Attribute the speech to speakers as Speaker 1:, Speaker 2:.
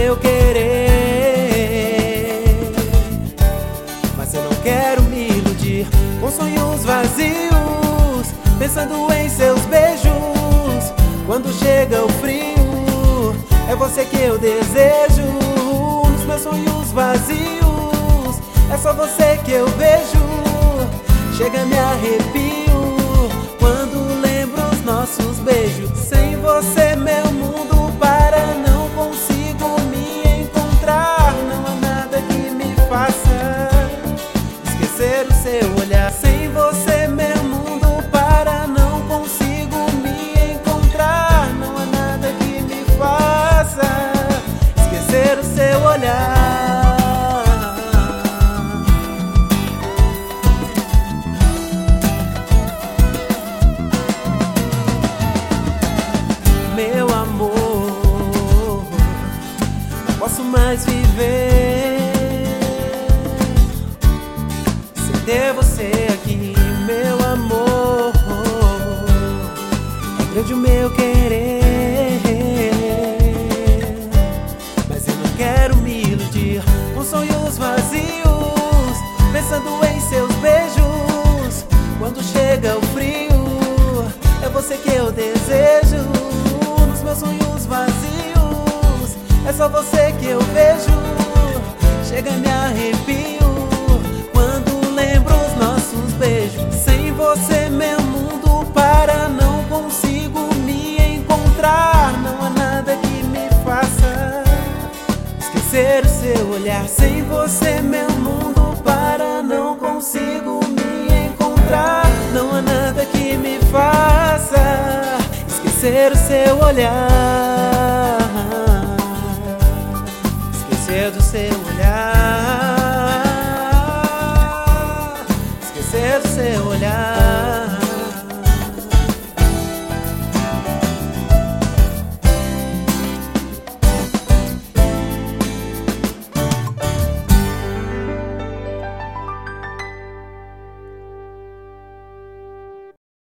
Speaker 1: meu querer. Mas eu não quero me iludir com sonhos vazios, pensando em seus beijos. Quando chega o frio, é você que eu desejo. Nos meus sonhos vazios, é só você que eu vejo. Chega, me arrepio quando lembro os nossos beijos. Sem você meu mundo para, não consigo me encontrar. Não há nada que me faça esquecer o seu olhar. Sem você meu mundo para, não consigo me encontrar. Não há nada que me faça esquecer o seu olhar. Meu amor, não posso mais viver sem ter você aqui. Meu amor, é grande o meu querer, mas eu não quero me iludir com sonhos vazios, pensando em seus beijos. Quando chega o frio, é você que eu desejo. Nos meus sonhos vazios, é só você que eu vejo. Chega, me arrepio quando lembro os nossos beijos. Sem você meu mundo para, não consigo me encontrar. Não há nada que me faça esquecer o seu olhar. Sem você meu mundo para, não consigo me encontrar. Não há nada que me faça esquecer o seu olhar.